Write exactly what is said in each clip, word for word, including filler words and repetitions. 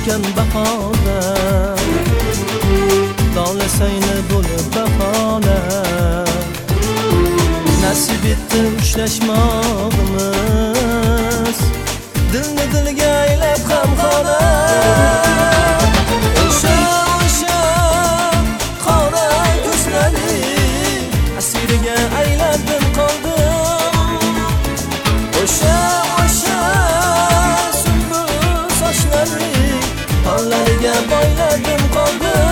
o'tgan bahorda dog'lasayni bo'lib bahona nasib etdi ushlashmoqimiz dilni dilga aylab g'amxona o'sha o'sha qora ko'zlari asiriga aylandim qoldim o'sha o'sha sumbul sochlari qo'llariga boyladim qoldim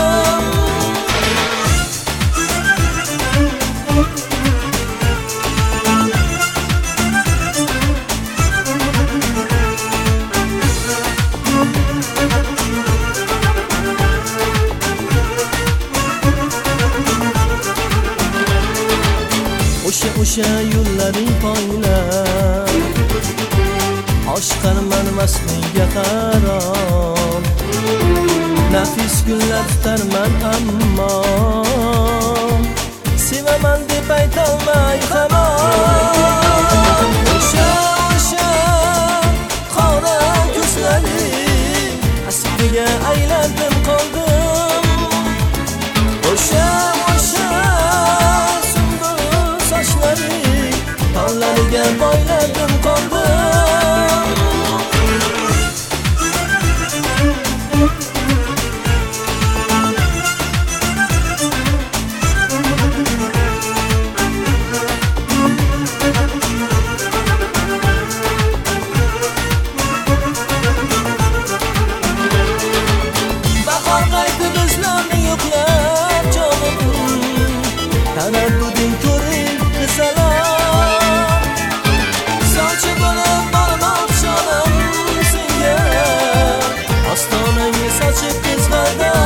O'sha o'sha yo'llaring poylab oshqarman masliga qaron nafis gullar tutarman ammo sevaman deb aytolmay hamon o'sha o'sha qora ko'zlari asiriga aylandim qoldim o'sha o'sha qo'llariga boyladim qoldim bahor qaytib bizlarni yo'qlab jonim taradduding ko'rib qizalar sochi bo'lib bormoqchiman senga ostonangga sochib qizg'aldan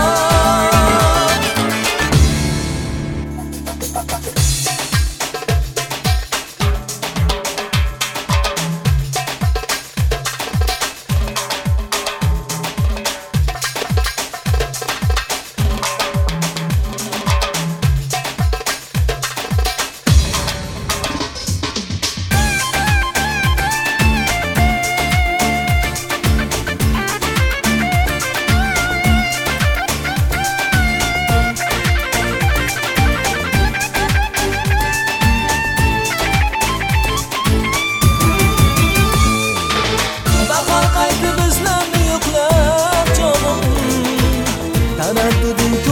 taradduding